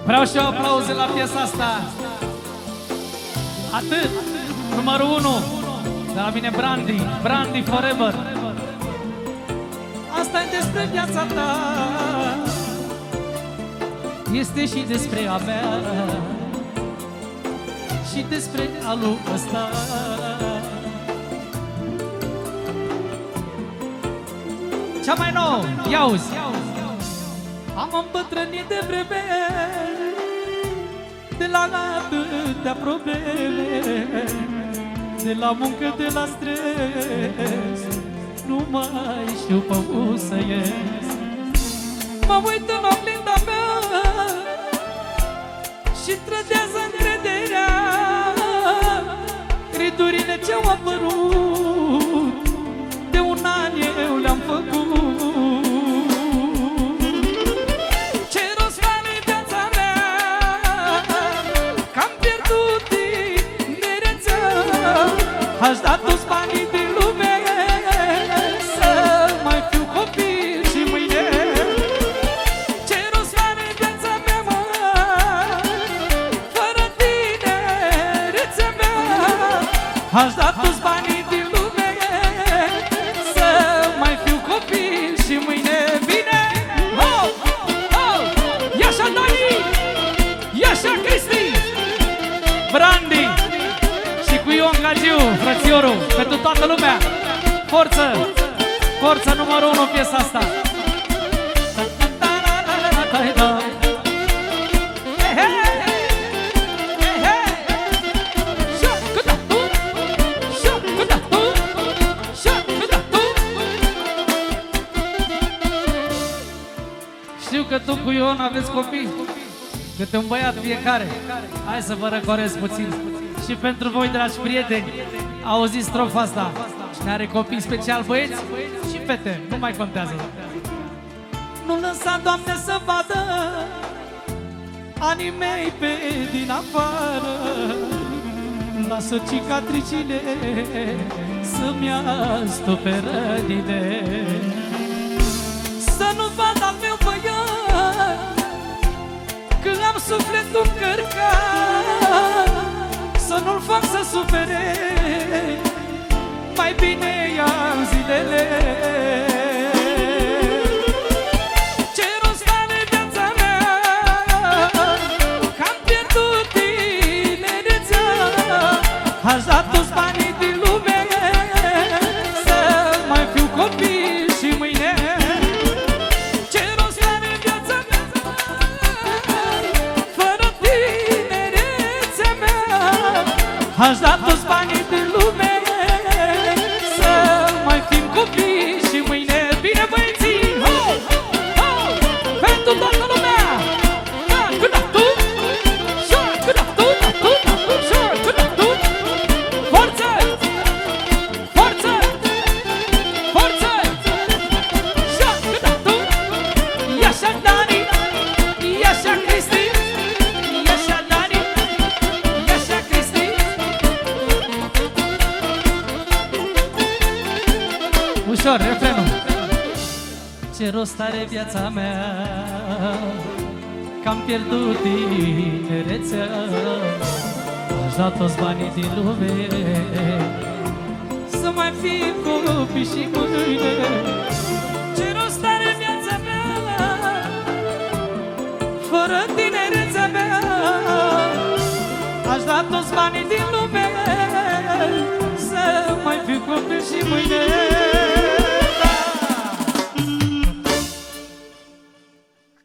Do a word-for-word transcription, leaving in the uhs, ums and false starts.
Vreau și eu aplauze la piesa asta. Atât, numărul unu de la mine, Brandy, Brandy Forever. Asta e despre viața ta, este și despre a mea, și despre alul ăsta. Cea mai nouă, ia-uzi. Am îmbătrânit de vreme, de la atâtea probleme, de la muncă, de la stres, nu mai știu pe unde să ies. Mă uit în oglinda mea și trădează încrederea, ridurile ce-au apărut, de un an eu le-am făcut. Ce rost are viața mea, că-am pierdut tinerețea, aș da toți banii din lume să mai fiu copil și mâine. Ce rost are viața mea, mă, fără tinerețea mea, aș da toți banii din lume să mai fiu copil și mâine. Bine! Oh! Oh! Iașa Dani! Iașa Cristi! Brandy! Și cu Ion Gagiu, frățiorul, pentru toată lumea. Forță! Forță numărul unu, piesa asta. Știu că tu cu Ion aveți copii, câte un băiat fiecare. Hai să vă răcoresc puțin. Și pentru voi, dragi prieteni, auziți strofa asta. Cine are copii, special băieți și fete, nu mai contează. Nu lăsa, Doamne, să vadă anii mei pe din afară. Lasă cicatricile să-mi astupe rănile. Să nu vad al meu băiat, că am sufletul încărcat. Să nu-l fac să sufere, mai bine ia-mi zilele. Ce rost are viața mea, că-am pierdut tinerețea, aș da toți banii din lume să mai fiu copil și mâine. Ce rost are viața mea, fără tinerețea mea, aș da toți banii din lume să mai fim copii și mâine. Bine, băieții! Ho! Ho! Pentru toată lumea! Da, cât da tu! Șa, cât da tu, da tu, da tu, șa, cât da tu! Forță! Forță! Forță! Șa, cât da tu! Iașa Dani! Iașa Cristi! Iașa Dani! Iașa Cristi! Ușor, refrenul. Ce rost are viața mea, că-am pierdut tinerețea, aș da toți banii din lume să mai fim copii și mâine. Ce rost are viața mea, fără tinerețea mea, aș da toți banii din lume să mai fiu copii și mâine.